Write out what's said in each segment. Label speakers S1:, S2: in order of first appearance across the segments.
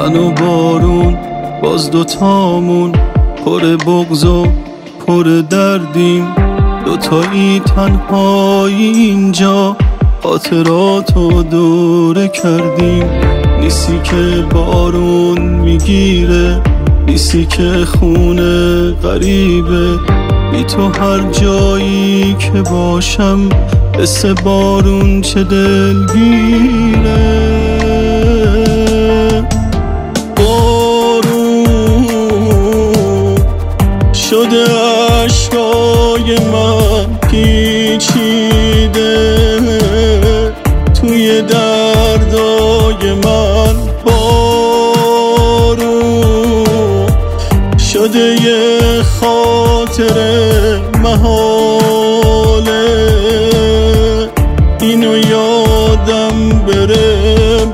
S1: من و بارون باز دوتامون پر بغض و پر دردیم، دوتایی تنهایی اینجا خاطراتو دوره کردیم. نیستی که بارون میگیره، نیستی که خونه غریبه، بی تو هر جایی که باشم حس بارون چه دلگیره. بارون شده عشقای من پیچیده توی دردای من. بارون شده یه خاطره محاله، اینو یادم بره.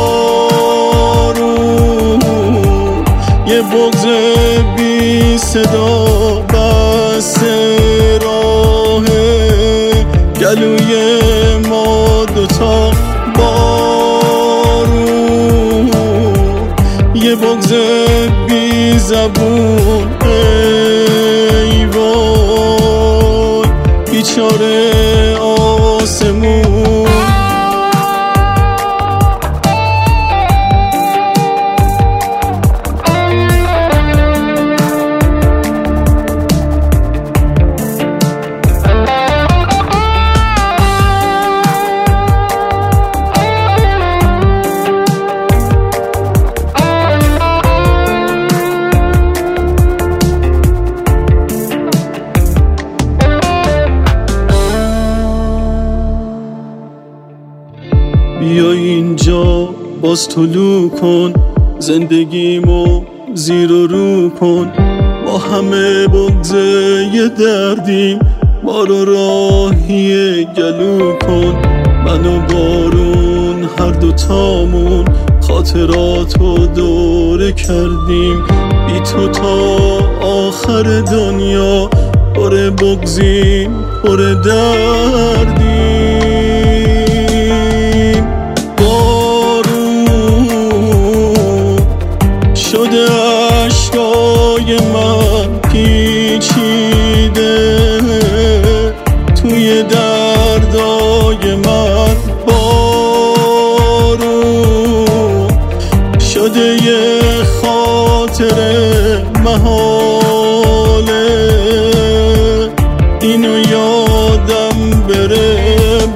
S1: بارون یه بغض بی صدا بس راهه گلوی ما دوتا. بارون یه بغض بی زبون، ای وای بیچاره آسمون. بیا اینجا باز طلوع کن، زندگیمو زیر و رو کن. ما همه بغض یه دردیم، ما رو راهی گلو کن. من و بارون هر دوتامون خاطراتو دوره کردیم، بی تو تا آخر دنیا پر بغضیم پر دردیم. شده عشقای من پیچیده توی دردای من. بارون شده یه خاطره محاله، اینو یادم بره.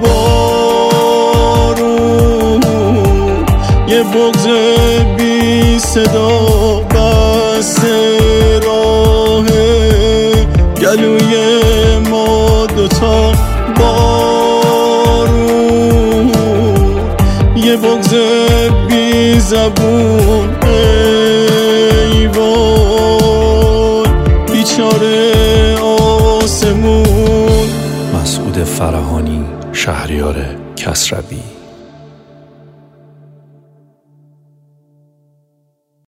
S1: بارون یه بغض بی صدا بس راهه گلوی ما دوتا. بارون یه بغض بی زبون، ای وای بیچاره آسمون.
S2: مسعود فرهانی، شهریار کسروی.